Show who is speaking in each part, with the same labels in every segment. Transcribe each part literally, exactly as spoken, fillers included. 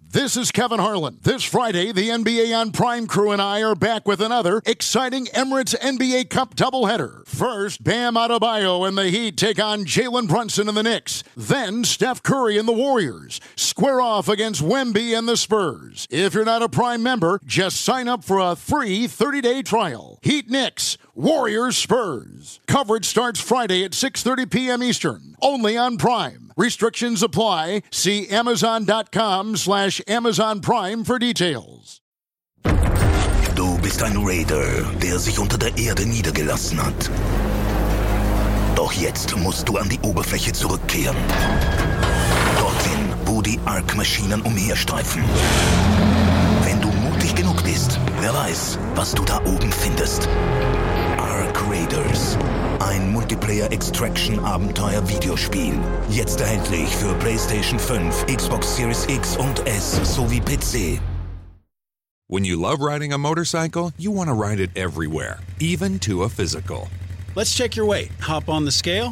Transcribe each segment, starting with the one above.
Speaker 1: This is Kevin Harlan. This Friday, the N B A on Prime crew and I are back with another exciting Emirates N B A Cup doubleheader. First, Bam Adebayo and the Heat take on Jalen Brunson and the Knicks. Then, Steph Curry and the Warriors square off against Wemby and the Spurs. If you're not a Prime member, just sign up for a free thirty-day trial. Heat Knicks, Warriors Spurs. Coverage starts Friday at six thirty p.m. Eastern, only on Prime. Restrictions apply. See Amazon.com slash Amazon Prime for details.
Speaker 2: Du bist ein Raider, der sich unter der Erde niedergelassen hat. Doch jetzt musst du an die Oberfläche zurückkehren. Dorthin, wo die Ark-Maschinen umherstreifen. Wenn du mutig genug bist, wer weiß, was du da oben findest. Ark Raiders. Ein Multiplayer-Extraction-Abenteuer-Videospiel. Jetzt erhältlich für PlayStation fünf, Xbox Series X und S sowie P C.
Speaker 3: When you love riding a motorcycle, you want to ride it everywhere, even to a physical.
Speaker 4: Let's check your weight. Hop on the scale.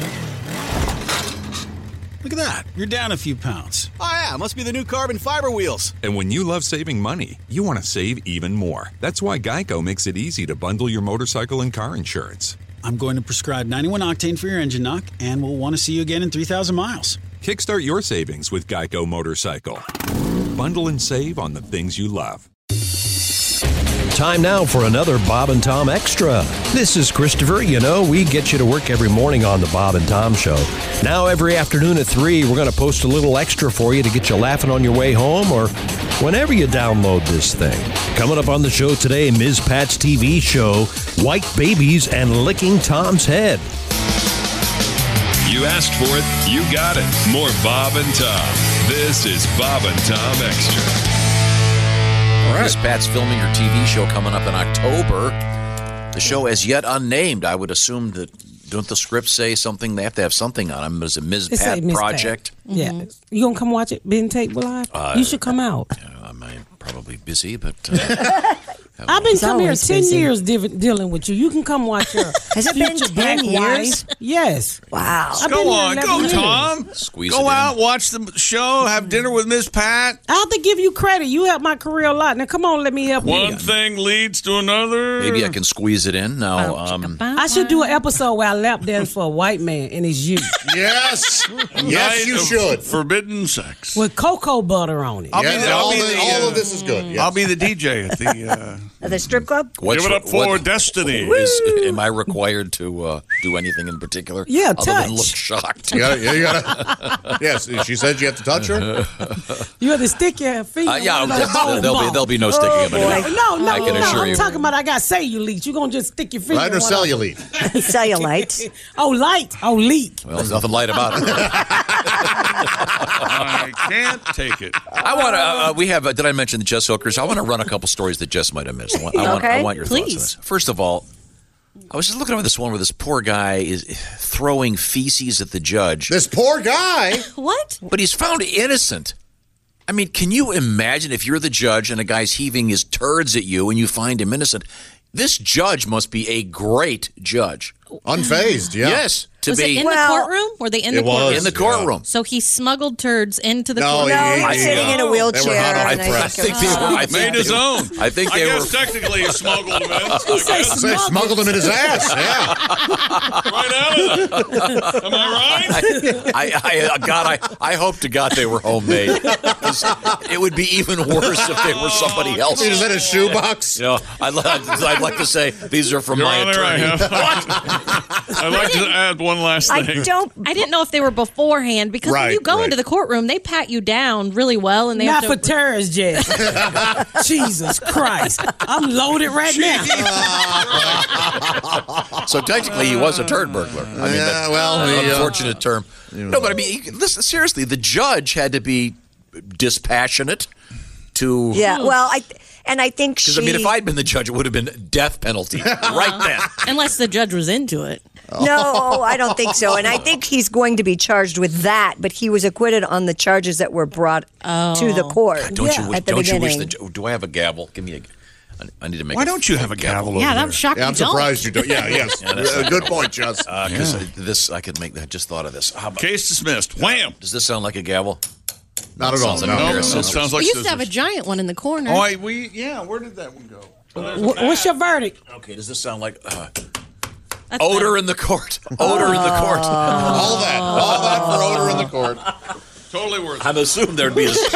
Speaker 4: Look at that. You're down a few pounds.
Speaker 5: Oh, yeah. Must be the new carbon fiber wheels.
Speaker 3: And when you love saving money, you want to save even more. That's why Geico makes it easy to bundle your motorcycle and car insurance.
Speaker 4: I'm going to prescribe ninety-one octane for your engine knock, and we'll want to see you again in three thousand miles.
Speaker 3: Kickstart your savings with Geico Motorcycle. Bundle and save on the things you love.
Speaker 6: Time now for another Bob and Tom Extra. This is Christopher. You know, we get you to work every morning on the Bob and Tom Show. Now, every afternoon at three, we're going to post a little extra for you to get you laughing on your way home or whenever you download this thing. Coming up on the show today, Miz Pat's T V show, White Babies and Licking Tom's Head.
Speaker 7: You asked for it, you got it. More Bob and Tom. This is Bob and Tom Extra.
Speaker 8: Right. Miss Pat's filming her T V show coming up in October. The show as yet unnamed. I would assume that, don't the scripts say something? They have to have something on them. Is it Miz
Speaker 9: It say
Speaker 8: Pat
Speaker 9: Miz
Speaker 8: Project?
Speaker 9: Pat. Yeah. You going to come watch it, Ben Tape Live?
Speaker 8: Uh,
Speaker 9: you should come out.
Speaker 8: Uh, I'm probably busy, but... Uh,
Speaker 9: I've been coming here ten
Speaker 10: busy.
Speaker 9: years div- dealing with you. You can come watch her.
Speaker 10: Has it been
Speaker 9: future
Speaker 10: ten
Speaker 9: black
Speaker 10: years?
Speaker 9: wife. Yes.
Speaker 10: Wow.
Speaker 9: I've been
Speaker 5: Go
Speaker 9: here
Speaker 5: on.
Speaker 9: eleven
Speaker 5: Go,
Speaker 9: years.
Speaker 5: Tom.
Speaker 8: Squeeze
Speaker 5: Go
Speaker 8: it in.
Speaker 5: out, watch the show, have dinner with Miss Pat.
Speaker 9: I have to give you credit. You helped my career a lot. Now, come on, let me help
Speaker 5: One
Speaker 9: you.
Speaker 5: thing leads to another.
Speaker 8: Maybe I can squeeze it in. Now, um,
Speaker 9: I should do an episode where I lap dance for a white man, and it's you.
Speaker 11: Yes.
Speaker 5: Night
Speaker 11: Yes, you
Speaker 5: of
Speaker 11: should.
Speaker 5: Forbidden sex.
Speaker 9: With cocoa butter on it.
Speaker 5: I'll
Speaker 11: Yeah,
Speaker 5: be the, I'll
Speaker 11: all,
Speaker 5: be
Speaker 11: the-
Speaker 5: the,
Speaker 11: all
Speaker 5: uh,
Speaker 11: of this is good. Yes.
Speaker 5: I'll be the D J at the. Uh,
Speaker 10: At the strip club?
Speaker 8: what's
Speaker 5: give it
Speaker 8: re-
Speaker 5: up for
Speaker 8: what-
Speaker 5: Destiny.
Speaker 8: is, am I required to uh, do anything in particular?
Speaker 9: Yeah,
Speaker 8: other than
Speaker 9: touch.
Speaker 8: look shocked.
Speaker 11: You gotta, yeah, you gotta. Yes, she said you have to touch her.
Speaker 9: You have to stick your feet.
Speaker 8: Uh, yeah,
Speaker 9: on the
Speaker 8: there'll,
Speaker 9: bowling
Speaker 8: there'll be
Speaker 9: ball.
Speaker 8: there'll be no sticking of it.
Speaker 9: No, no,
Speaker 8: I can
Speaker 9: no.
Speaker 8: assure
Speaker 9: I'm
Speaker 8: you.
Speaker 9: talking about I got cellulite. You're going to just stick your feet
Speaker 11: Light or
Speaker 9: in one of them.
Speaker 11: cellulite?
Speaker 10: Cellulite.
Speaker 9: Oh, light. Oh, leak.
Speaker 8: Well, there's nothing light about it.
Speaker 5: I can't take it.
Speaker 8: I want to. Uh, we have. Uh, did I mention the Jess Hookers? I want to run a couple stories that Jess might have missed. I want, I want, I
Speaker 10: Okay.
Speaker 8: want your thoughts on
Speaker 10: Please.
Speaker 8: this. First of all, I was just looking over this one where this poor guy is throwing feces at the judge.
Speaker 11: This poor guy.
Speaker 10: What?
Speaker 8: But he's found innocent. I mean, can you imagine if you're the judge and a guy's heaving his turds at you and you find him innocent? This judge must be a great judge.
Speaker 11: Unfazed, yeah.
Speaker 8: Yes. To
Speaker 12: was
Speaker 8: be
Speaker 12: it in
Speaker 10: Well,
Speaker 12: the courtroom? Were they in the
Speaker 11: it was.
Speaker 12: courtroom?
Speaker 8: in the courtroom.
Speaker 12: So he smuggled turds into the
Speaker 11: No,
Speaker 12: courtroom.
Speaker 10: No, he
Speaker 11: he-
Speaker 10: was
Speaker 11: he-
Speaker 10: sitting in a
Speaker 11: They were
Speaker 10: wheelchair.
Speaker 11: hot on
Speaker 8: I,
Speaker 10: and
Speaker 8: I think they were. I think
Speaker 5: Made his
Speaker 8: they,
Speaker 5: own.
Speaker 8: I think
Speaker 5: I
Speaker 8: they
Speaker 5: guess
Speaker 8: were.
Speaker 5: technically he smuggled him in. I
Speaker 9: He said
Speaker 5: guess.
Speaker 11: They smuggled him in his ass. Yeah.
Speaker 5: Right out of it. Am I right?
Speaker 8: I, I, God, I, I hope to God they were homemade. 'Cause it would be even worse if they were somebody else.
Speaker 11: He was in a shoebox.
Speaker 8: You know, I'd, li- I'd like to say these are from
Speaker 5: Your
Speaker 8: my
Speaker 5: Honor, I
Speaker 8: attorney.
Speaker 5: have. I'd like to add one last
Speaker 10: I
Speaker 5: thing.
Speaker 10: don't.
Speaker 12: I didn't know if they were beforehand because when
Speaker 11: Right,
Speaker 12: you go
Speaker 11: right.
Speaker 12: into the courtroom, they pat you down really well, and they
Speaker 9: Not
Speaker 12: have
Speaker 9: for
Speaker 12: to.
Speaker 9: terrorists, Jess. Jesus Christ. I'm loaded right now.
Speaker 8: So technically, he was a turd burglar. I mean,
Speaker 11: Yeah,
Speaker 8: that's
Speaker 11: well,
Speaker 8: an
Speaker 11: he, uh,
Speaker 8: unfortunate term. No, but I mean, he- listen, seriously, the judge had to be dispassionate to.
Speaker 10: Yeah, well, I and I think she.
Speaker 8: Because I mean, if I'd been the judge, it would have been death penalty right then.
Speaker 12: Unless the judge was into it.
Speaker 10: No, I don't think so. And I think he's going to be charged with that, but he was acquitted on the charges that were brought to the court.
Speaker 8: God, don't you? Wish,
Speaker 10: at the
Speaker 8: don't you
Speaker 10: beginning.
Speaker 8: wish the? Do I have a gavel? Give me a. I- I need to make.
Speaker 5: Why
Speaker 8: a-
Speaker 5: don't you have a gavel over
Speaker 12: Yeah,
Speaker 5: there?
Speaker 12: I'm shocked
Speaker 11: Yeah, I'm
Speaker 12: you don't.
Speaker 11: surprised you don't. Yeah, yes.
Speaker 8: Yeah, that's
Speaker 11: Uh,
Speaker 8: not
Speaker 11: good
Speaker 8: bad.
Speaker 11: point, Jess.
Speaker 8: Because this, I could make that. Just thought of this. How about,
Speaker 5: Case dismissed. Wham!
Speaker 8: does this sound like a gavel?
Speaker 11: Not at all.
Speaker 8: Sounds like
Speaker 11: No,
Speaker 8: a pair
Speaker 11: no,
Speaker 8: of
Speaker 11: no.
Speaker 8: scissors.
Speaker 5: Sounds like
Speaker 12: we used to
Speaker 5: scissors.
Speaker 12: have a giant one in the corner.
Speaker 5: Oh, I, we yeah. Where did that one go?
Speaker 9: Wh- What's your verdict?
Speaker 8: Okay, does this sound like uh,
Speaker 12: That's
Speaker 8: odor
Speaker 12: better.
Speaker 8: in the court? Odor in the court.
Speaker 11: All that. All that for odor in the court.
Speaker 5: Totally worth it.
Speaker 8: I'm assuming there'd be a...
Speaker 5: Killed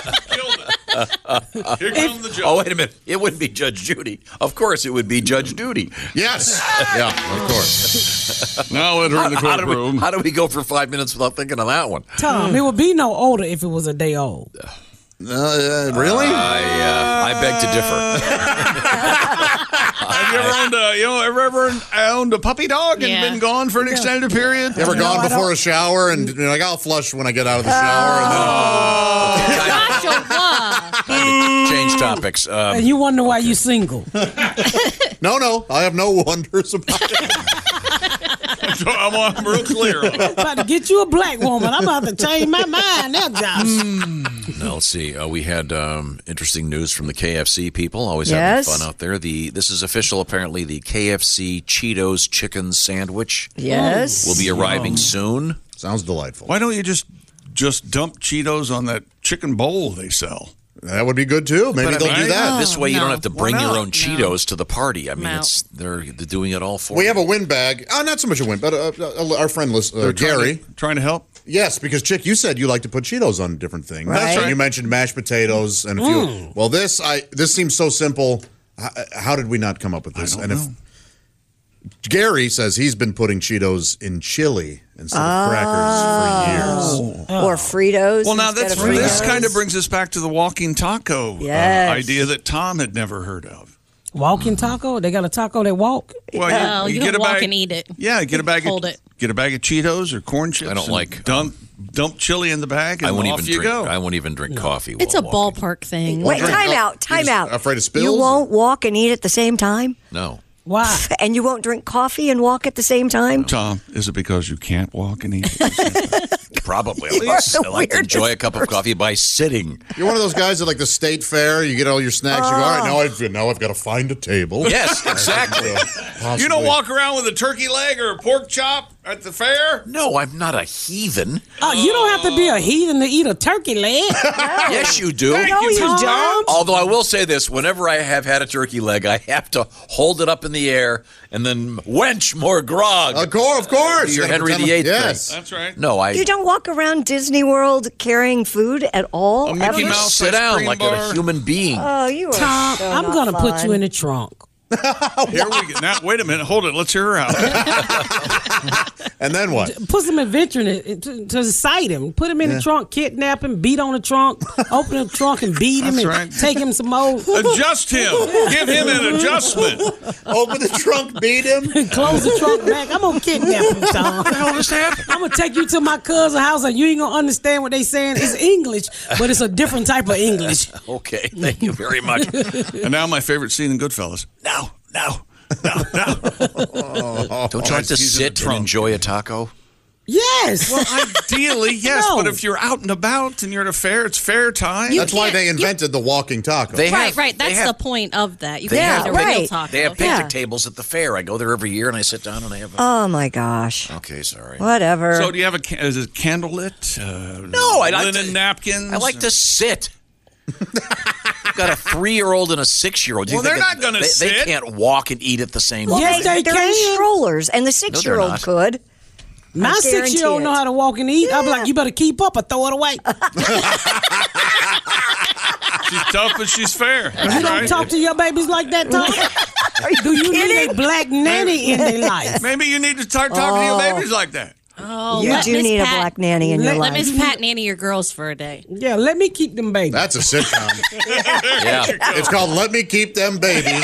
Speaker 5: it. Here comes the judge.
Speaker 8: Oh, wait a minute. It wouldn't be Judge Judy. Of course, it would be Judge Duty.
Speaker 11: Yes. Yeah, of course.
Speaker 5: Now let her in the
Speaker 8: How, how, do
Speaker 5: courtroom.
Speaker 8: we, how do we go for five minutes without thinking of that one?
Speaker 9: Tom, it would be no older if it was a day old.
Speaker 11: Uh, really?
Speaker 8: I, uh, I beg to differ.
Speaker 5: Have you ever owned a, you know, ever, ever owned a puppy dog and
Speaker 12: Yeah.
Speaker 5: been gone for an extended period?
Speaker 11: You ever
Speaker 9: No,
Speaker 11: gone
Speaker 9: I
Speaker 11: before
Speaker 9: don't.
Speaker 11: a shower and you're like, I'll flush when I get out of the shower? And then,
Speaker 12: Joshua.
Speaker 8: Change topics. Um,
Speaker 9: And you wonder why you single.
Speaker 11: no, no, I have no wonders about it.
Speaker 5: So I'm, I'm real clear on it.
Speaker 9: About to get you a black woman. I'm about to change my mind now, Josh.
Speaker 8: now, let's see. Uh, we had um, interesting news from the K F C people. Always
Speaker 10: Yes.
Speaker 8: having fun out there. The This is official, apparently. The K F C Cheetos chicken sandwich
Speaker 10: Yes.
Speaker 8: will be arriving soon.
Speaker 11: Sounds delightful.
Speaker 5: Why don't you just just dump Cheetos on that chicken bowl they sell?
Speaker 11: That would be good too. Maybe
Speaker 8: But I
Speaker 11: they'll
Speaker 8: mean,
Speaker 11: do that.
Speaker 8: This way, you
Speaker 12: no.
Speaker 8: don't have to bring
Speaker 11: Why
Speaker 8: your
Speaker 11: not?
Speaker 8: own Cheetos to the party. I mean,
Speaker 12: No.
Speaker 8: it's they're, they're doing it all for
Speaker 11: We
Speaker 8: you.
Speaker 11: have a win bag. Oh, not so much a win, but uh, uh, our friend uh,
Speaker 5: They're trying
Speaker 11: Gary.
Speaker 5: to, trying to help.
Speaker 11: Yes, because Chick, you said you like to put Cheetos on different things.
Speaker 10: Right. That's
Speaker 11: And
Speaker 5: right.
Speaker 11: You mentioned mashed potatoes and a few.
Speaker 5: Mm.
Speaker 11: Well, this I this seems so simple. How, how did we not come up with this?
Speaker 5: I
Speaker 11: and
Speaker 5: don't
Speaker 11: if
Speaker 5: know.
Speaker 11: Gary says he's been putting Cheetos in chili instead of crackers for years.
Speaker 10: Or Fritos.
Speaker 5: Well, now
Speaker 10: instead
Speaker 5: that's
Speaker 10: of Fritos.
Speaker 5: this kind of brings us back to the walking taco
Speaker 10: Yes.
Speaker 5: uh, idea that Tom had never heard of.
Speaker 9: Walking taco? They got a taco that walk?
Speaker 5: Well,
Speaker 12: Oh, you
Speaker 5: get
Speaker 12: can
Speaker 5: a
Speaker 12: walk
Speaker 5: bag,
Speaker 12: and eat it.
Speaker 5: Yeah, get a bag.
Speaker 12: Hold
Speaker 5: of,
Speaker 12: it.
Speaker 5: Get a bag of Cheetos or corn chips.
Speaker 8: I don't
Speaker 5: and
Speaker 8: like-
Speaker 5: dump dump chili in the bag, and
Speaker 8: I won't
Speaker 5: off
Speaker 8: even
Speaker 5: you
Speaker 8: drink.
Speaker 5: go.
Speaker 8: I won't even drink coffee.
Speaker 12: It's a
Speaker 8: while walking.
Speaker 12: ballpark thing.
Speaker 10: Wait,
Speaker 11: Drink-
Speaker 10: time
Speaker 11: oh,
Speaker 10: out,
Speaker 11: you're
Speaker 10: time
Speaker 11: just
Speaker 10: out.
Speaker 11: afraid of spills?
Speaker 10: You won't walk and eat at the same time?
Speaker 8: No.
Speaker 9: Why?
Speaker 10: And you won't drink coffee and walk at the same time?
Speaker 5: Tom, is it because you can't walk and eat?
Speaker 8: Probably. At
Speaker 10: You are
Speaker 8: least
Speaker 10: the
Speaker 8: I like to enjoy a
Speaker 10: weirdest
Speaker 8: cup of coffee by sitting.
Speaker 11: You're one of those guys at like the state fair. You get all your snacks. You go, all right, now I've now I've got to find a table.
Speaker 8: Yes, exactly.
Speaker 5: You don't walk around with a turkey leg or a pork chop at the fair?
Speaker 8: No, I'm not a heathen.
Speaker 9: Oh, you don't have to be a heathen to eat a turkey leg.
Speaker 8: Yes, you do.
Speaker 10: No, you don't.
Speaker 8: Although I will say this, whenever I have had a turkey leg, I have to hold it up in the air and then wench more grog.
Speaker 11: Of course, of course.
Speaker 8: Your
Speaker 11: You gotta
Speaker 8: Henry
Speaker 11: pretend
Speaker 8: the Eighth
Speaker 11: like- Yes.
Speaker 8: thing.
Speaker 5: That's right.
Speaker 8: No, I
Speaker 10: You don't walk around Disney World carrying food at all?
Speaker 5: A Mickey
Speaker 10: ever?
Speaker 5: Mouse
Speaker 8: sit
Speaker 5: ice
Speaker 8: down
Speaker 5: cream
Speaker 8: like
Speaker 5: bar.
Speaker 8: a human being.
Speaker 10: Oh, you are
Speaker 9: Tom,
Speaker 10: so
Speaker 9: I'm
Speaker 10: not
Speaker 9: going to put
Speaker 10: fun.
Speaker 9: you in the trunk.
Speaker 5: Here we go. Now, wait a minute. Hold it. Let's hear her out.
Speaker 11: And then what?
Speaker 9: Put some adventure in it to, to excite him. Put him in the trunk, kidnap him, beat on the trunk, open the trunk and beat him
Speaker 5: That's
Speaker 9: and
Speaker 5: right.
Speaker 9: take him some more.
Speaker 5: Adjust him. Give him an adjustment.
Speaker 11: Open the trunk, beat him.
Speaker 9: Close the trunk back. I'm going to kidnap him, Tom.
Speaker 8: What the hell just happened?
Speaker 9: I'm going to take you to my cousin's house and you ain't going to understand what they saying. It's English, but it's a different type of English.
Speaker 8: Okay, thank you very much.
Speaker 5: And now my favorite scene in Goodfellas. No, no, no, no.
Speaker 8: Don't you like to
Speaker 5: He's in the
Speaker 8: sit and
Speaker 5: trunk.
Speaker 8: enjoy a taco?
Speaker 9: Yes.
Speaker 5: Well, ideally, yes,
Speaker 9: No.
Speaker 5: but if you're out and about and you're at a fair, it's fair time.
Speaker 11: That's why
Speaker 12: can't-
Speaker 11: they
Speaker 12: you-
Speaker 11: invented the walking taco.
Speaker 8: They
Speaker 12: Right,
Speaker 8: have,
Speaker 12: right.
Speaker 8: they
Speaker 12: That's
Speaker 8: have,
Speaker 12: the point of that. You
Speaker 8: They
Speaker 12: can
Speaker 8: have,
Speaker 12: get a real
Speaker 10: right.
Speaker 12: taco.
Speaker 8: They have picnic
Speaker 10: Yeah.
Speaker 8: tables at the fair. I go there every year and I sit down and I have a...
Speaker 10: Oh, my gosh.
Speaker 8: Okay, sorry.
Speaker 10: Whatever.
Speaker 5: So do you have a, ca- is it candlelit? Uh,
Speaker 8: No, I like
Speaker 5: linen
Speaker 8: to-
Speaker 5: napkins.
Speaker 8: I like to sit. I've got a three-year-old and a six-year-old.
Speaker 5: Well, they're not gonna
Speaker 8: they, They
Speaker 5: sit.
Speaker 8: can't walk and eat at the same
Speaker 9: Well,
Speaker 8: time.
Speaker 9: yes, they
Speaker 10: They're
Speaker 9: can.
Speaker 10: in strollers, and the six-year-old
Speaker 8: not.
Speaker 10: could.
Speaker 9: My
Speaker 10: I guarantee
Speaker 9: six-year-old
Speaker 10: it.
Speaker 9: know how to walk and eat. I'm like, you better keep up or throw it away.
Speaker 5: She's tough, but she's fair.
Speaker 9: You
Speaker 5: That's
Speaker 9: don't
Speaker 5: right.
Speaker 9: talk to your babies like that, Tom. Do you need a black nanny in their life?
Speaker 5: Maybe you need to start talking to your babies like that.
Speaker 12: Oh,
Speaker 10: You
Speaker 12: let
Speaker 10: do
Speaker 12: Miss
Speaker 10: need a
Speaker 12: Pat-
Speaker 10: black nanny in your
Speaker 9: Let-
Speaker 12: Let
Speaker 10: life.
Speaker 12: Miss Pat nanny your girls for a day.
Speaker 9: Yeah, let me keep them babies.
Speaker 11: That's a sitcom.
Speaker 8: Yeah.
Speaker 11: It's called Let Me Keep Them Babies.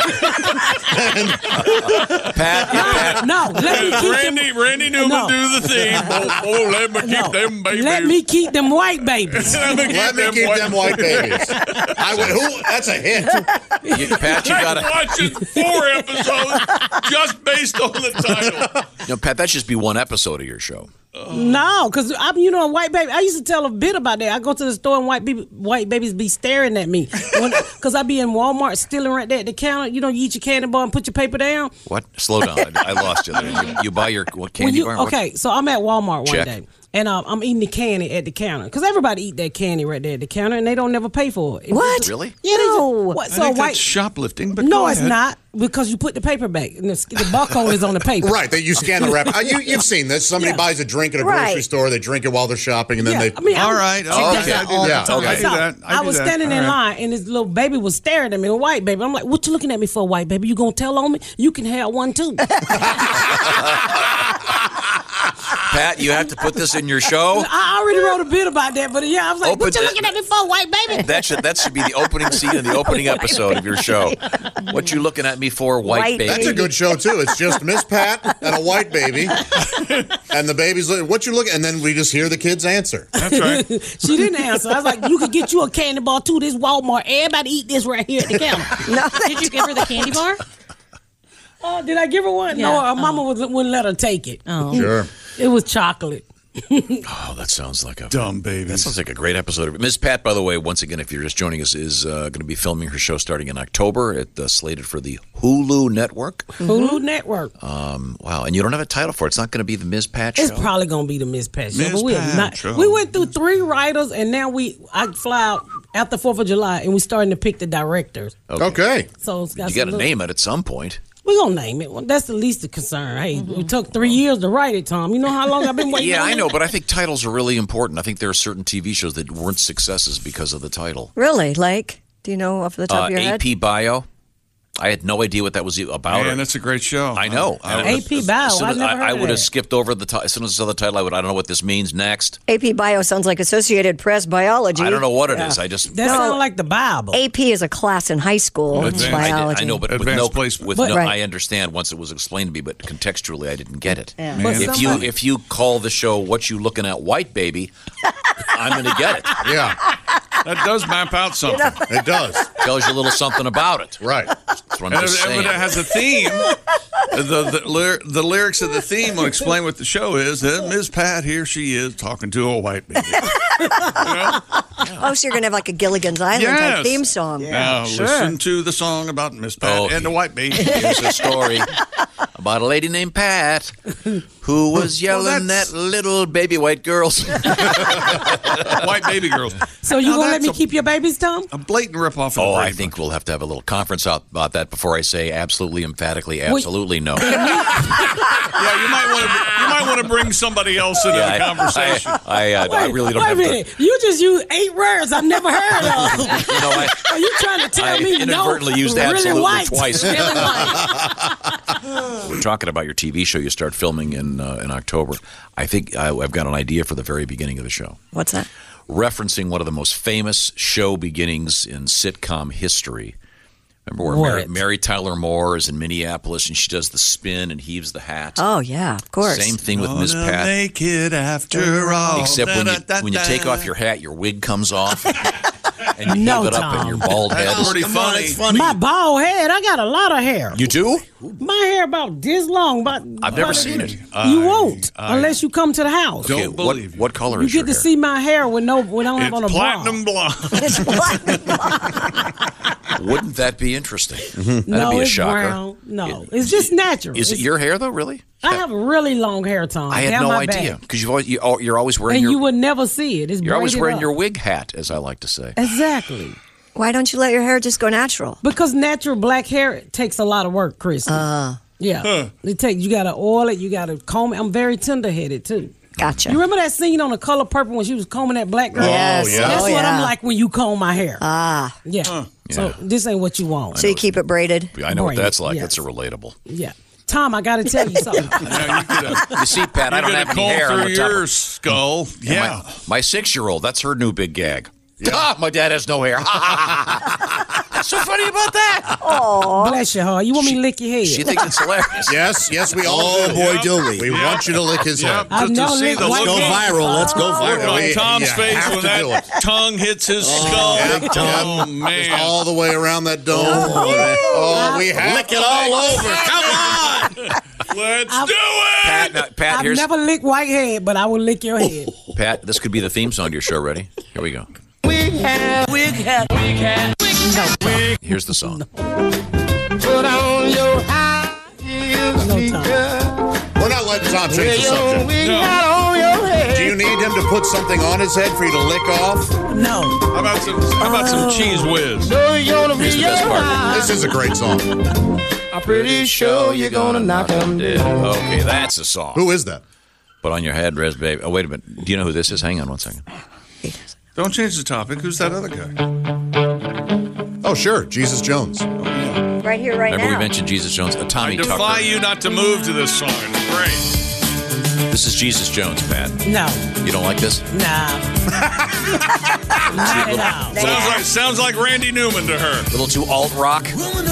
Speaker 8: Pat, Pat,
Speaker 9: No, let me keep
Speaker 5: Randy,
Speaker 9: them.
Speaker 5: Randy Newman
Speaker 9: No.
Speaker 5: do the theme. Oh, oh, let me keep
Speaker 9: No,
Speaker 5: them babies.
Speaker 9: let me keep them white babies.
Speaker 5: Let me keep
Speaker 11: Let me
Speaker 5: them
Speaker 11: keep
Speaker 5: white-
Speaker 11: them white babies. I would. Who? That's a hit.
Speaker 8: you, Pat, you
Speaker 5: I'm
Speaker 8: gotta.
Speaker 5: watching four episodes just based on the title.
Speaker 8: No, Pat, that should just be one episode of your show.
Speaker 9: No, because I'm, you know, a white baby. I used to tell a bit about that. I go to the store and white baby, white babies be staring at me because I be in Walmart stealing right there at the counter. You know, you eat your candy bar and put your paper down.
Speaker 8: What? Slow down. I, I lost you there. You, you buy your what
Speaker 9: When
Speaker 8: candy
Speaker 9: you,
Speaker 8: bar? What-
Speaker 9: okay, so I'm at Walmart one
Speaker 8: Check.
Speaker 9: day and um, I'm eating the candy at the counter because everybody eat that candy right there at the counter, and they don't never pay for it.
Speaker 10: What?
Speaker 8: Really?
Speaker 9: Yeah, they
Speaker 10: No.
Speaker 9: just, what?
Speaker 5: I
Speaker 9: So
Speaker 5: think
Speaker 9: white
Speaker 5: that's shoplifting, but
Speaker 9: no,
Speaker 5: go
Speaker 9: it's
Speaker 5: ahead.
Speaker 9: not because you put the paper back and the, the barcode is on the paper.
Speaker 11: Right, that you scan the wrapper. Uh, you, you've seen this. Somebody
Speaker 9: Yeah.
Speaker 11: buys a drink at a
Speaker 10: Right.
Speaker 11: grocery store. They drink it while they're shopping, and then
Speaker 9: Yeah,
Speaker 11: they.
Speaker 9: I mean,
Speaker 5: All
Speaker 9: I'm-
Speaker 5: right.
Speaker 9: she
Speaker 5: Okay.
Speaker 9: does that
Speaker 11: Okay.
Speaker 9: all the
Speaker 11: Yeah,
Speaker 9: time.
Speaker 11: okay.
Speaker 5: I do
Speaker 9: So,
Speaker 5: that. I
Speaker 9: I
Speaker 5: do
Speaker 9: was
Speaker 5: that.
Speaker 9: standing
Speaker 5: All
Speaker 9: in
Speaker 5: right.
Speaker 9: line, and this little baby was staring at me. A white baby. I'm like, "What you looking at me for, white baby? You gonna tell on me? You can have one too."
Speaker 8: Pat, you have to put this in your show.
Speaker 9: I already wrote a bit about that, but yeah, I was like,
Speaker 8: Open
Speaker 9: "What you
Speaker 8: the-
Speaker 9: looking at me for, white baby?"
Speaker 8: That should that should be the opening scene of the opening episode of your show. What you looking at me for, white,
Speaker 10: White
Speaker 8: baby?
Speaker 11: That's a good show too. It's just Miss Pat and a white baby, and the baby's like, "What you look?" And then we just hear the kids answer.
Speaker 5: That's right.
Speaker 9: She didn't answer. I was like, "You could get you a candy bar too. This Walmart, everybody eat this right here at the counter."
Speaker 10: No,
Speaker 12: Did you give her the candy bar?
Speaker 9: Oh, did I give her one?
Speaker 12: Yeah.
Speaker 9: No, her mama was, wouldn't let her take it.
Speaker 12: Oh.
Speaker 11: Sure.
Speaker 9: It was chocolate.
Speaker 8: Oh, that sounds like a
Speaker 5: Dumb baby.
Speaker 8: That sounds like a great episode of it. Miss Pat, by the way, once again, if you're just joining us, is uh, going to be filming her show starting in October. It uh, slated for the Hulu Network.
Speaker 9: Hulu Network.
Speaker 8: Um, wow, and you don't have a title for it. It's not going to be the Miz Pat
Speaker 9: It's
Speaker 8: show.
Speaker 9: probably gonna be the Miss Pat show.
Speaker 5: Miss
Speaker 9: but we
Speaker 5: Pat
Speaker 9: have not.
Speaker 5: show.
Speaker 9: We went through three writers, and now we I fly out after Fourth of July, and we're starting to pick the directors.
Speaker 11: Okay.
Speaker 9: So it's got
Speaker 8: You got to
Speaker 9: some
Speaker 8: name it at some point.
Speaker 9: We're gonna name it. Well, that's the least of concern. Hey, it took three years to write it, Tom. You know how long I've been waiting?
Speaker 8: Yeah,
Speaker 9: on
Speaker 8: I
Speaker 9: it?
Speaker 8: know, but I think titles are really important. I think there are certain T V shows that weren't successes because of the title.
Speaker 10: really? Like, do you know off the top
Speaker 8: Uh,
Speaker 10: of your
Speaker 8: A
Speaker 10: head?
Speaker 8: P Bio. I had no idea what that was about.
Speaker 5: Man, that's a great show.
Speaker 8: I know.
Speaker 5: I, I
Speaker 8: And
Speaker 9: A
Speaker 5: was-
Speaker 9: P Bow.
Speaker 8: As soon
Speaker 9: I've
Speaker 8: as-
Speaker 9: never
Speaker 8: I,
Speaker 9: heard
Speaker 8: I
Speaker 9: of
Speaker 8: would have
Speaker 9: that.
Speaker 8: skipped over the title. As soon as I saw the title, I would. I don't know what this means. Next,
Speaker 10: A P Bio sounds like Associated Press Biology.
Speaker 8: I don't know what it is. I just
Speaker 9: That
Speaker 10: No.
Speaker 9: sounds like the Bible.
Speaker 10: A P is a class in high school.
Speaker 5: Advanced-
Speaker 8: I, did-
Speaker 10: biology.
Speaker 8: I know, but with
Speaker 5: Advanced
Speaker 8: no,
Speaker 5: placement.
Speaker 8: with
Speaker 9: But-
Speaker 8: no,
Speaker 10: Right.
Speaker 8: I understand once it was explained to me, but contextually, I didn't get it.
Speaker 10: Yeah.
Speaker 9: But
Speaker 8: If you
Speaker 9: somebody-
Speaker 8: if you call the show "What You Looking At, White Baby," I'm going to get it.
Speaker 11: Yeah,
Speaker 5: That does map out something.
Speaker 11: it does.
Speaker 8: Tells you a little something about it.
Speaker 11: Right.
Speaker 8: That's what I'm
Speaker 5: And
Speaker 8: just
Speaker 5: if, if
Speaker 8: saying.
Speaker 5: it has a theme, the the, lyr- the lyrics of the theme will explain what the show is. And Miss Pat, here she is talking to a white baby. You know?
Speaker 10: Oh, so you're going to have like a Gilligan's Island type
Speaker 5: Yes.
Speaker 10: theme song.
Speaker 5: Now
Speaker 9: sure.
Speaker 5: listen to the song about Miss Pat
Speaker 8: Oh,
Speaker 5: and the white baby.
Speaker 8: Here's a story about a lady named Pat who was yelling
Speaker 5: that's-
Speaker 8: at little baby white girls.
Speaker 5: White baby girls.
Speaker 9: So you
Speaker 5: Now
Speaker 9: gonna let
Speaker 5: that's
Speaker 9: me
Speaker 5: a-
Speaker 9: keep your babies, Tom?
Speaker 5: A blatant ripoff. Of
Speaker 8: Oh,
Speaker 5: the
Speaker 8: I
Speaker 5: Brady
Speaker 8: think
Speaker 5: Bunch.
Speaker 8: we'll have to have a little conference out about that before I say absolutely, emphatically, absolutely no.
Speaker 5: Yeah, you might want to. You might want to bring somebody else into
Speaker 8: Yeah,
Speaker 5: the
Speaker 8: I-
Speaker 5: conversation.
Speaker 8: I, I, uh, I really don't
Speaker 9: wait
Speaker 8: have
Speaker 9: a
Speaker 8: to.
Speaker 9: minute. You just used eight words I've never heard of.
Speaker 8: You know, I,
Speaker 9: Are you trying to tell
Speaker 8: I
Speaker 9: me no?
Speaker 8: inadvertently used
Speaker 9: really
Speaker 8: absolutely
Speaker 9: white.
Speaker 8: twice.
Speaker 9: Really white.
Speaker 8: We're talking about your T V show you start filming in uh, in October. I think I, I've got an idea for the very beginning of the show.
Speaker 10: What's that?
Speaker 8: Referencing one of the most famous show beginnings in sitcom history. Remember where
Speaker 9: What?
Speaker 8: Mary, Mary Tyler Moore is in Minneapolis and she does the spin and heaves the hat?
Speaker 10: Oh, yeah, of course.
Speaker 8: Same thing with Miss
Speaker 5: Gonna
Speaker 8: Pat.
Speaker 5: Make it after all.
Speaker 8: Except when you
Speaker 5: Da-da-da-da.
Speaker 8: when you take off your hat, your wig comes off, and you
Speaker 9: No,
Speaker 8: heave it up,
Speaker 9: Tom.
Speaker 8: and your bald head.
Speaker 5: That's
Speaker 8: is-
Speaker 5: pretty funny.
Speaker 11: funny.
Speaker 9: My bald head, I got a lot of hair.
Speaker 8: You do?
Speaker 9: My hair about this long. About,
Speaker 8: I've never
Speaker 9: about-
Speaker 8: seen it.
Speaker 9: You
Speaker 5: I-
Speaker 9: won't
Speaker 5: I
Speaker 9: unless you come to the house.
Speaker 5: Don't
Speaker 8: Okay, what,
Speaker 5: believe you.
Speaker 8: what color
Speaker 9: You
Speaker 8: is your
Speaker 9: get to
Speaker 8: hair?
Speaker 9: see my hair with no, when I don't have
Speaker 5: It's
Speaker 9: on a
Speaker 5: platinum
Speaker 9: bra.
Speaker 5: blonde.
Speaker 10: It's platinum.
Speaker 8: Wouldn't that be interesting? That'd
Speaker 9: No,
Speaker 8: be a
Speaker 9: it's
Speaker 8: shocker.
Speaker 9: brown. No, it's just natural.
Speaker 8: Is it
Speaker 9: It's-
Speaker 8: your hair though? Really?
Speaker 9: I have really long hair, Tom.
Speaker 8: I had
Speaker 9: down
Speaker 8: no
Speaker 9: my
Speaker 8: idea
Speaker 9: back.
Speaker 8: because you've always you, oh, you're always wearing
Speaker 9: And
Speaker 8: your
Speaker 9: you would never see it. It's
Speaker 8: you're always
Speaker 9: braided
Speaker 8: wearing
Speaker 9: up.
Speaker 8: your wig hat, as I like to say.
Speaker 9: Exactly.
Speaker 10: Why don't you let your hair just go natural?
Speaker 9: Because natural black hair takes a lot of work, Chris. Uh, yeah. It takes you gotta oil it, you gotta comb it. I'm very tender headed too.
Speaker 10: Gotcha.
Speaker 9: You remember that scene on The Color Purple when she was combing that black girl?
Speaker 10: Yes.
Speaker 11: yeah.
Speaker 9: That's
Speaker 10: Oh,
Speaker 9: what I'm
Speaker 10: yeah.
Speaker 9: like when you comb my hair.
Speaker 10: Ah,
Speaker 9: yeah. So
Speaker 8: Yeah.
Speaker 9: this ain't what you want.
Speaker 10: so you keep it braided?
Speaker 8: I know what
Speaker 9: Braided,
Speaker 8: that's like.
Speaker 9: yes.
Speaker 8: That's a relatable.
Speaker 9: Yeah. Tom, I gotta tell you something.
Speaker 5: Yeah, you could have.
Speaker 8: You see, Pat, I don't have any hair on
Speaker 5: through
Speaker 8: the top.
Speaker 5: your
Speaker 8: of-
Speaker 5: skull.
Speaker 8: And
Speaker 5: Yeah.
Speaker 8: My, my six-year-old, that's her new big gag. Ah, my dad has no hair. What's so funny about that?
Speaker 9: Bless your heart. You want me to lick your head?
Speaker 8: She thinks it's hilarious.
Speaker 11: Yes, yes, we all
Speaker 13: Oh,
Speaker 11: do.
Speaker 13: boy, do we.
Speaker 11: We want you to lick his
Speaker 5: Yep.
Speaker 11: head.
Speaker 9: I've
Speaker 5: Just to
Speaker 9: never
Speaker 5: see
Speaker 9: licked
Speaker 5: the
Speaker 9: white
Speaker 5: look
Speaker 13: Go
Speaker 5: on-
Speaker 9: hair.
Speaker 13: viral. Let's go
Speaker 5: Look
Speaker 13: viral.
Speaker 5: on
Speaker 11: We-
Speaker 5: Tom's
Speaker 11: you
Speaker 5: face
Speaker 11: have
Speaker 5: when
Speaker 11: to do
Speaker 5: that
Speaker 11: it.
Speaker 5: tongue hits his skull.
Speaker 11: Big time.
Speaker 5: Oh, man.
Speaker 11: Just all the way around that dome. Oh, we have
Speaker 13: Lick it all over. Come on.
Speaker 5: Let's
Speaker 9: I've-
Speaker 5: do it.
Speaker 8: Pat, now, Pat,
Speaker 9: I've
Speaker 8: here's
Speaker 9: never licked white head, but I will lick your head.
Speaker 8: Pat. This could be the theme song to your show. Ready? Here we go. Here's the song.
Speaker 9: No, Tom.
Speaker 11: We're not letting Tom change the subject.
Speaker 5: No.
Speaker 11: Do you you need him to put something on his head for you to lick off?
Speaker 9: No.
Speaker 5: How about some? How about some cheese whiz?
Speaker 8: Here's the best part.
Speaker 11: This is a great song.
Speaker 13: I'm pretty sure you're gonna knock him dead.
Speaker 8: Okay, that's a song.
Speaker 11: Who is that?
Speaker 8: Put on your head, Res Baby. Oh, wait a minute. Do you know who this is? Hang on one second.
Speaker 5: Don't change the topic. Who's that other guy?
Speaker 11: Oh, sure. Jesus Jones.
Speaker 10: Right here, right
Speaker 8: Remember
Speaker 10: now.
Speaker 8: we mentioned Jesus Jones? Uh, Tommy
Speaker 5: I defy
Speaker 8: Tucker.
Speaker 5: you not to move to this song. It's great.
Speaker 8: This is Jesus Jones, Pat.
Speaker 9: No.
Speaker 8: You don't like this?
Speaker 9: Nah. Not at all.
Speaker 5: Sounds like sounds like Randy Newman to her.
Speaker 8: A little too alt rock.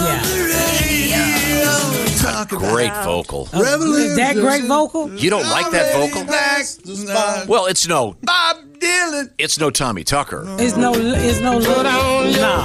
Speaker 9: Yeah.
Speaker 8: Great vocal.
Speaker 9: Oh, is that great vocal?
Speaker 8: You don't like that vocal? Well, it's no
Speaker 13: Bob Dylan.
Speaker 8: it's no Tommy Tucker.
Speaker 9: It's no, it's no little. No.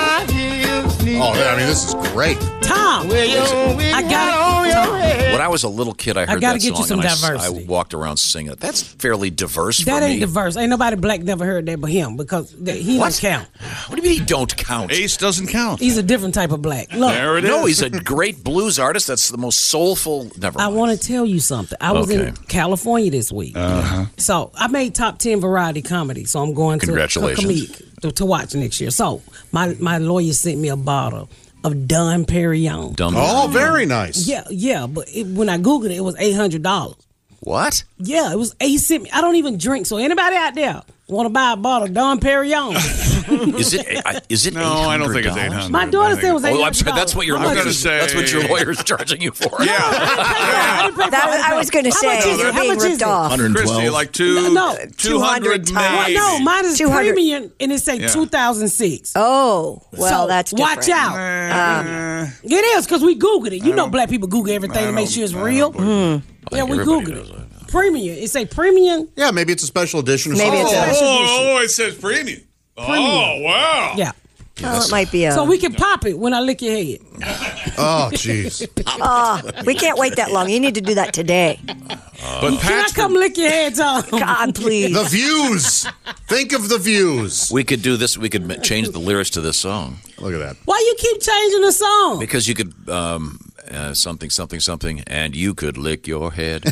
Speaker 11: Oh, I mean, this is great.
Speaker 9: Tom, I got it. Tom.
Speaker 8: When I was a little kid, I heard
Speaker 9: gotta
Speaker 8: that
Speaker 9: get you
Speaker 8: song
Speaker 9: some
Speaker 8: and I s- I,
Speaker 9: diversity.
Speaker 8: walked around singing it. That's fairly diverse
Speaker 9: That
Speaker 8: for
Speaker 9: ain't
Speaker 8: me.
Speaker 9: diverse. Ain't nobody black never heard that but him because that, he
Speaker 8: What?
Speaker 9: don't count.
Speaker 8: What do you mean he don't count?
Speaker 5: Ace doesn't count.
Speaker 9: He's a different type of black. Look,
Speaker 5: There it is.
Speaker 8: No, he's a great blues artist. That's the most soulful. Never
Speaker 9: I
Speaker 8: mind.
Speaker 9: want to tell you something. I was in
Speaker 8: Okay.
Speaker 9: California this week.
Speaker 5: Uh-huh.
Speaker 9: So I made top ten variety comedy. So I'm going to
Speaker 8: Congratulations.
Speaker 9: Comedic to, to watch next year. So my, my lawyer sent me a bottle of Dom Perignon.
Speaker 8: Dumb.
Speaker 11: Oh, very nice.
Speaker 9: Yeah, yeah. But it, when I Googled it, it was eight hundred dollars.
Speaker 8: What?
Speaker 9: Yeah, it was eight sent me. I don't even drink. So anybody out there want to buy a bottle of Dom Perignon?
Speaker 8: Is it? I- Is it?
Speaker 5: No, I don't think it's
Speaker 8: eight hundred dollars?
Speaker 5: eight hundred.
Speaker 9: My daughter said it was eight hundred
Speaker 8: Oh,
Speaker 9: dollars.
Speaker 8: I'm sorry. That's what your
Speaker 9: How much
Speaker 8: lawyer's.
Speaker 9: is it?
Speaker 8: That's what your lawyer's charging you for.
Speaker 5: Yeah.
Speaker 9: I didn't pay for it.
Speaker 10: That, I was going to
Speaker 9: How
Speaker 10: say,
Speaker 9: much is it?
Speaker 10: you're
Speaker 9: How
Speaker 10: being
Speaker 9: much is
Speaker 10: ripped
Speaker 9: it?
Speaker 10: off.
Speaker 5: Christy, like two,
Speaker 9: No,
Speaker 5: two hundred
Speaker 10: times.
Speaker 5: maybe.
Speaker 9: No, mine is
Speaker 10: two hundred.
Speaker 9: premium, and it say
Speaker 5: Yeah.
Speaker 9: two thousand six.
Speaker 10: Oh, well,
Speaker 9: so,
Speaker 10: that's different.
Speaker 9: watch out.
Speaker 5: Uh,
Speaker 9: It is because we Googled it. You know, black people Google everything to make sure it's real.
Speaker 10: Mm.
Speaker 9: Yeah, we
Speaker 8: everybody
Speaker 9: Googled
Speaker 8: does
Speaker 9: it. Premium. It say premium.
Speaker 11: Yeah, maybe it's a special edition or
Speaker 10: Maybe
Speaker 11: something.
Speaker 10: it's
Speaker 9: special
Speaker 5: oh,
Speaker 9: edition.
Speaker 5: oh, it says premium. Oh,
Speaker 9: Premium.
Speaker 5: wow.
Speaker 9: Yeah.
Speaker 10: Oh, it might be a.
Speaker 9: So we can pop it when I lick your head.
Speaker 11: Oh, jeez.
Speaker 10: Oh, we can't wait that long. You need to do that today.
Speaker 5: But
Speaker 9: Can I
Speaker 5: Pat's
Speaker 9: come lick your head, Tom?
Speaker 10: God, please.
Speaker 11: The views. Think of the views.
Speaker 8: We could do this. We could ma- change the lyrics to this song
Speaker 11: Look at that.
Speaker 9: Why you keep changing the song?
Speaker 8: because you could um, uh, something, something, something, and you could lick your head.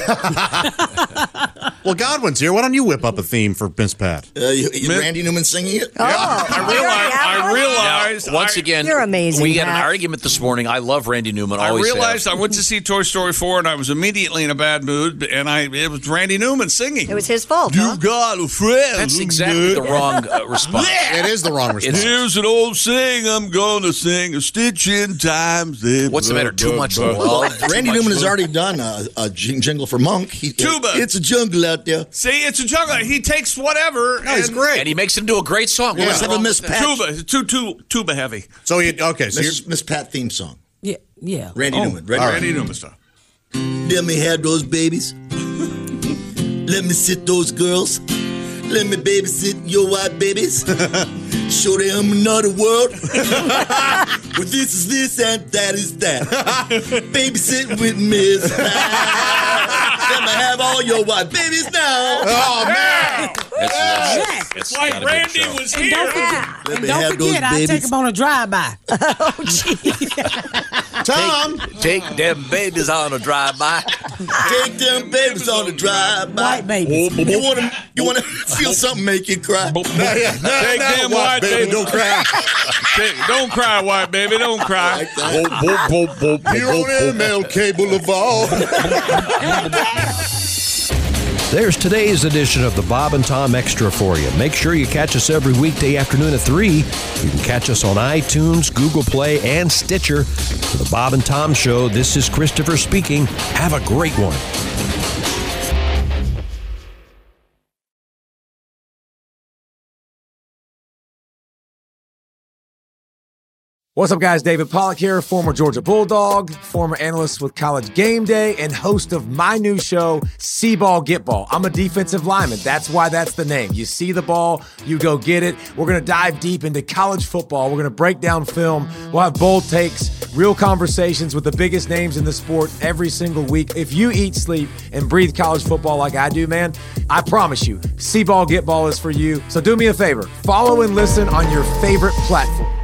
Speaker 11: Well, Godwin's here. Why don't you whip up a theme for Miss Pat?
Speaker 13: Uh, you, you, Randy Newman singing it?
Speaker 10: Oh,
Speaker 5: I realized. I realized.
Speaker 8: Now, once
Speaker 5: I,
Speaker 8: again,
Speaker 10: You're amazing,
Speaker 8: We had an
Speaker 10: Pat.
Speaker 8: argument this morning. I love Randy Newman.
Speaker 5: I
Speaker 8: Always
Speaker 5: realized
Speaker 8: have.
Speaker 5: I went to see Toy Story four and I was immediately in a bad mood, and I it was Randy Newman singing.
Speaker 10: It was his fault. Huh?
Speaker 5: You've got a friend.
Speaker 8: That's exactly the wrong uh, response.
Speaker 11: It is the wrong response.
Speaker 5: Here's an old saying I'm gonna sing a stitch in times.
Speaker 8: What's the matter? Too much love.
Speaker 13: Well,
Speaker 8: Too
Speaker 13: Randy
Speaker 8: much
Speaker 13: Newman has
Speaker 8: love?
Speaker 13: already done a, a jing- jingle for Monk. He,
Speaker 5: Tuba.
Speaker 13: It's a jungle out there.
Speaker 5: See, it's a jungle. He takes whatever.
Speaker 11: No, he's
Speaker 5: and-
Speaker 11: great.
Speaker 8: And he makes it into a great song.
Speaker 11: Yeah.
Speaker 13: Let's have a Miss Pat.
Speaker 5: Tuba. It's too, too, tuba heavy.
Speaker 11: So he okay. So
Speaker 13: Miss,
Speaker 11: you're,
Speaker 13: Miss Pat theme song.
Speaker 9: Yeah, yeah.
Speaker 13: Randy
Speaker 9: Oh.
Speaker 13: Newman. Ready?
Speaker 5: Randy Newman stuff.
Speaker 13: Let me have those babies. Let me sit those girls. Let me babysit your white babies. Show them another world. Well, this is this and that is that. Babysit with Miss Pat. Let me have all your white babies now.
Speaker 11: oh man.
Speaker 8: It's,
Speaker 9: Yes.
Speaker 8: it's, it's
Speaker 5: Like
Speaker 8: not a big
Speaker 5: Randy
Speaker 8: show.
Speaker 5: was
Speaker 9: And
Speaker 5: here.
Speaker 9: don't forget,
Speaker 13: Let
Speaker 9: and
Speaker 13: me
Speaker 9: don't
Speaker 13: have those
Speaker 9: forget I take
Speaker 13: babies.
Speaker 9: him on a drive-by.
Speaker 11: Tom.
Speaker 8: Take them babies on a drive-by.
Speaker 13: Take them babies on the drive-by.
Speaker 9: White babies.
Speaker 13: You want to you want to feel something make you cry?
Speaker 11: No, yeah, no,
Speaker 5: Take
Speaker 11: no,
Speaker 5: them
Speaker 11: white
Speaker 5: white
Speaker 11: baby,
Speaker 5: baby.
Speaker 11: don't cry.
Speaker 5: Take- Don't cry, white baby. Don't cry.
Speaker 13: Like that.
Speaker 11: Here on M L K Boulevard.
Speaker 6: There's today's edition of the Bob and Tom Extra for you. Make sure you catch us every weekday afternoon at three. You can catch us on iTunes, Google Play, and Stitcher. For the Bob and Tom Show, this is Christopher speaking. Have a great one.
Speaker 14: What's up, guys? David Pollack here, former Georgia Bulldog, former analyst with College Game Day, and host of my new show, See Ball, Get Ball. I'm a defensive lineman. That's why that's the name. You see the ball, you go get it. We're going to dive deep into college football. We're going to break down film. We'll have bold takes, real conversations with the biggest names in the sport every single week. If you eat, sleep, and breathe college football like I do, man, I promise you, See Ball, Get Ball is for you. So do me a favor, follow and listen on your favorite platform.